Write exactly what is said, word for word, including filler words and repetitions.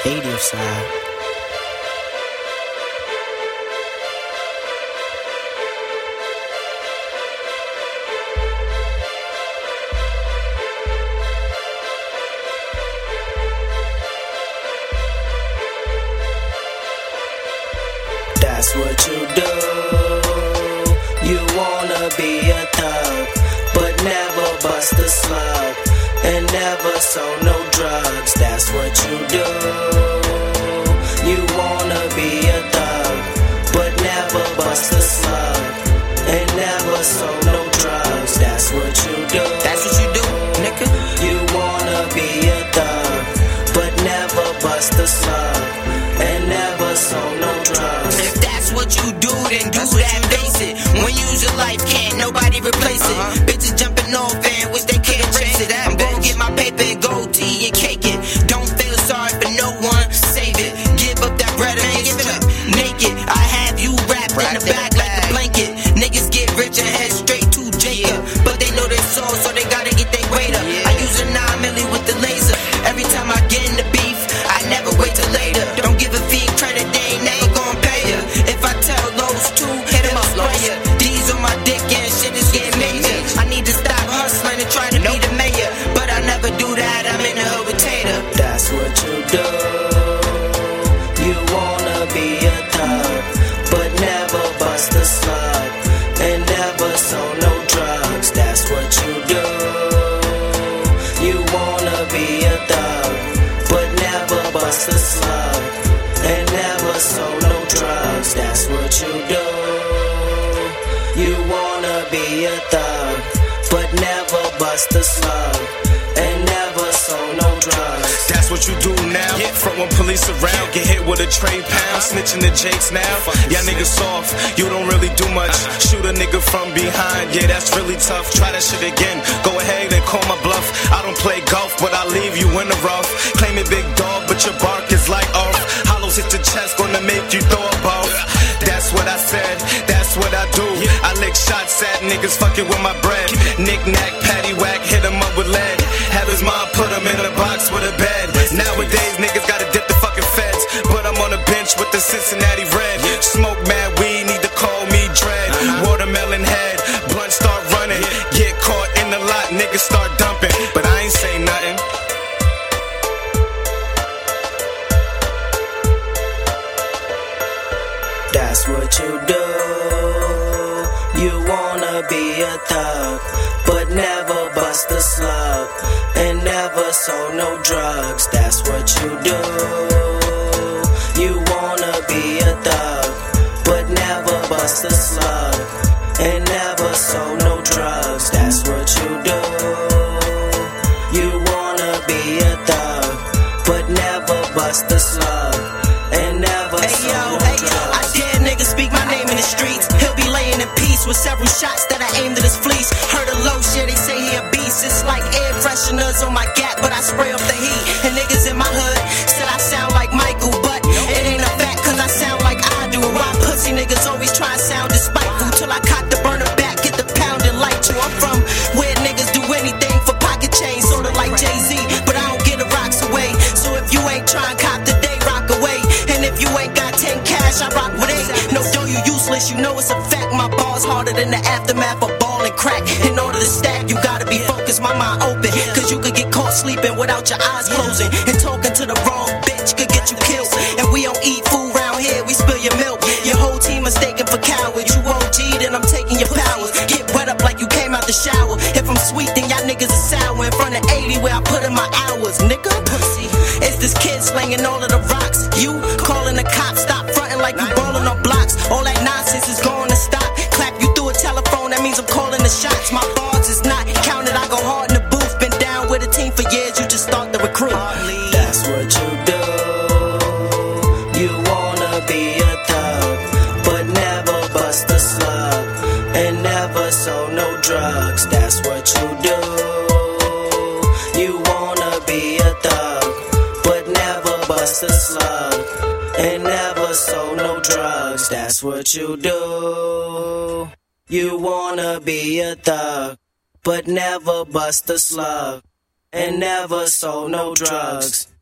eightieth side. That's what you do. You wanna be a thug, but never bust a slug, and never sold no drugs. That's what you do. You wanna be a thug, but never bust a slug, and never sold no drugs. That's what you do. That's what you do, nigga. You wanna be a thug, but never bust a slug, and never sold no drugs. If that's what you do, then do that, face it. When you use your life, can't nobody replace it. Uh-huh. Bitches jumping off and wish they could erase it. I'm gon' get my paper and gold tea and cake it. Don't feel sorry for no one, save it. Give up that bread and get stripped naked. I have you wrapped in the back like a blanket. Niggas get rich and head straight to Jacob, but they know their soul, so they gotta get their weight up. I use a nine milli with the laser. Every time I get in the beef, I never wait till later. Don't give a fiend credit, they ain't never gon' pay ya. If I tell those two, hit them up, ya. D's on my dick and shit is getting major. I need to stop hustling and trying to be the mayor, but I never do that, I'm in the hood with Tater. That's what you do. You wanna be a thug, but never bust a slug, and never sold no drugs. That's what you do. You wanna be a thug, but never bust a slug, and never sold no drugs. That's what you do. You wanna be a thug, but never bust a slug, and never sold no drugs. That's what you do now. Yeah. Front when police around, get hit with a tray pound, snitching the jakes now. Y'all niggas soft, you don't really do much. Shoot a nigga from behind, yeah, that's really tough. Try that shit again, go ahead and call my bluff. I don't play golf, but I leave you in the rough. Claim it big dog, but your bark is like off. Hollows hit the chest, gonna make you throw a ball. That's what I said, that's what I do. I lick shots at niggas fucking with my bread. Knick-knack, paddywhack, hit him up with lead. Have his mom put him in a box with a bed. Nowadays niggas gotta dip the fucking feds, but I'm on a bench with the Cincinnati Red. Smoke mad weed, need to call me Dread. Watermelon head, blunt start running. Get caught in the lot, niggas start dumping, but I ain't say nothing. That's what you do. You wanna be a thug, but never bust a slug, and never sold no drugs. That's what you do. You wanna be a thug, but never bust a slug, and never sold no drugs. That's what you do. You wanna be a thug, but never bust a slug, and never Hey yo, sold no hey, drugs. I dare niggas speak my name in the streets. He'll be laying in peace with several shots that I aimed at his fleece. Heard a low shit, they say he a beast. It's like air fresheners on my gap, but I spray up the heat. And niggas in my hood said I sound like Michael, but it ain't a fact, cause I sound like I do. Why pussy niggas always try to sound despiteful? Till I cock the burner back, get the pound and light you. I'm from where niggas do anything for pocket change, sorta like Jay-Z, but I don't get the rocks away. So if you ain't trying cop the day, rock away. And if you ain't got ten cash, I rock with eight. No, though you useless, you know it's a fact. My bars harder than the aftermath of ball and crack. In order to stack, you gotta be focused, my mind open, cause you could get caught sleeping without your eyes closing. And talking to the wrong bitch could get you killed. And we don't eat food round here, we spill your milk. Your whole team mistaken for cowards. You O G, then I'm taking your powers. Get wet up like you came out the shower. If I'm sweet, then y'all niggas are sour. In front of eighty where I put in my hours, nigga. Pussy. It's this kid slanging all of the rocks. You calling the cops, stop fronting like you ballin' on blocks. All that nonsense is going to stop. Clap you through a telephone, that means I'm calling the shots. My bars is not counted, I go hard in the booth. Been down with a team for years, you just start the recruit. That's what you do. You wanna be a thug, but never bust a slug, and never sold no drugs. That's what you do. You wanna be a thug, but never bust a slug, and never sold no drugs. That's what you do. You wanna be a thug, but never bust a slug, and never sold no drugs.